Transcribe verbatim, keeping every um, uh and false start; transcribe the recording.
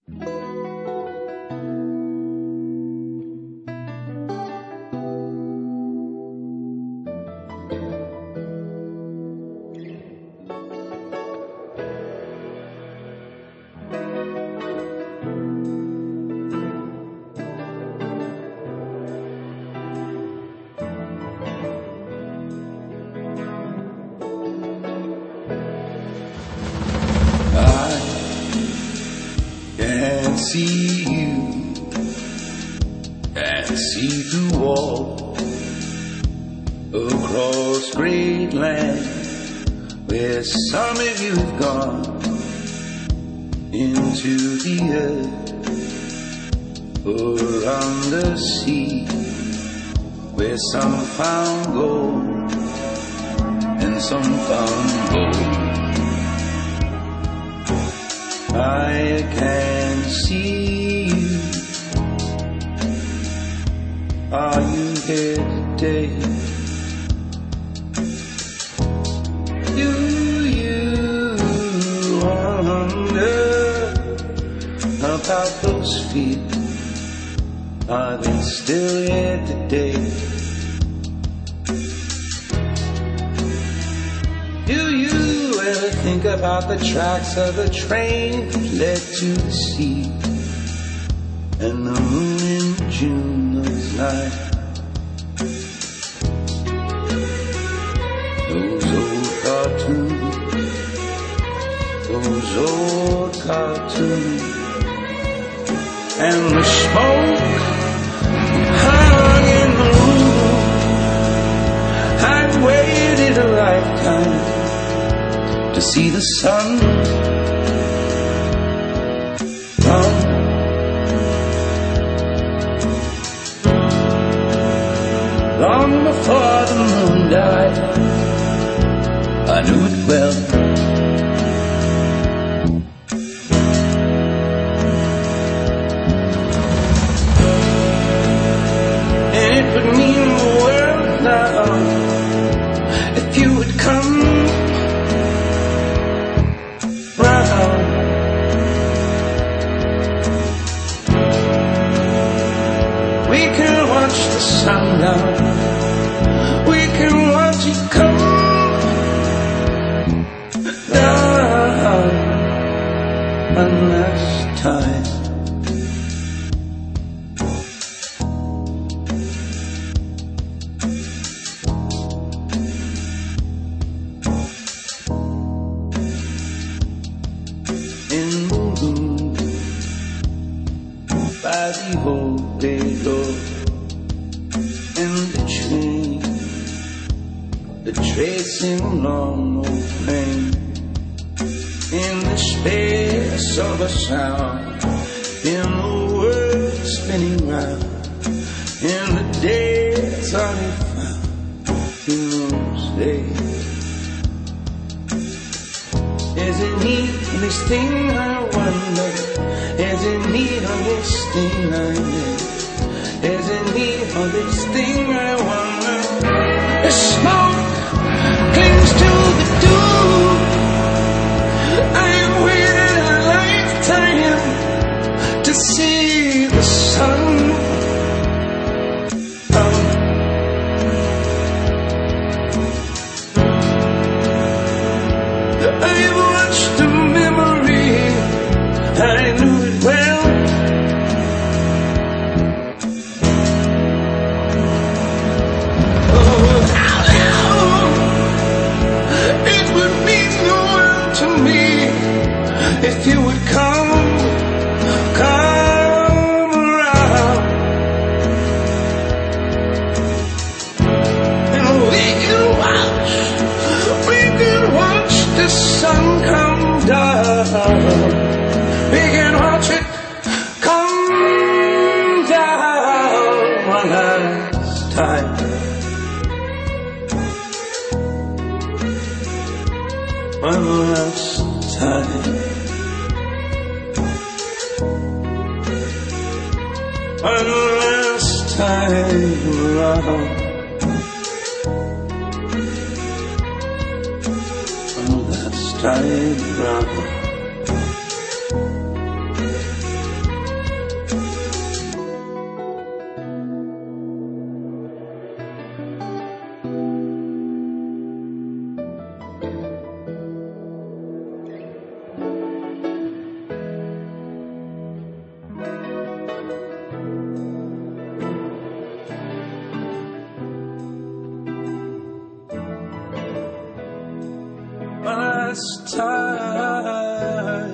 See you and see through wall across great land where some of you have gone into the earth or on the sea where some found gold and some found gold. I can see you. Are you here today? Do you wonder about those feet? Are they still here today? Do you ever think about the tracks of the train that led to the sea and the moon in June those nights? Those old cartoons, those old cartoons, and the smoke hung in the room. I'd waited a lifetime to see the sun come. Long before the moon died, I knew it well. And it would mean the world now if you would come. We can watch the sun down. We can watch it come down one last time. In the moon, by the old bay door, and the train, the tracing along old plain, in the space of a sound, in the world spinning round, in the days only found in those days. Is it neat on this thing I wonder? Is it neat on this thing I live? Is it neat on this thing I wonder? The smoke clings to the dew. I waited a lifetime to see the sun. I've watched a memory, I knew it well. Oh, how, how it would mean the world to me if you would come, come around. And we can watch, we can watch the sun come down. We can watch it come down one last time. One last time. One last time around. One last time around. last time.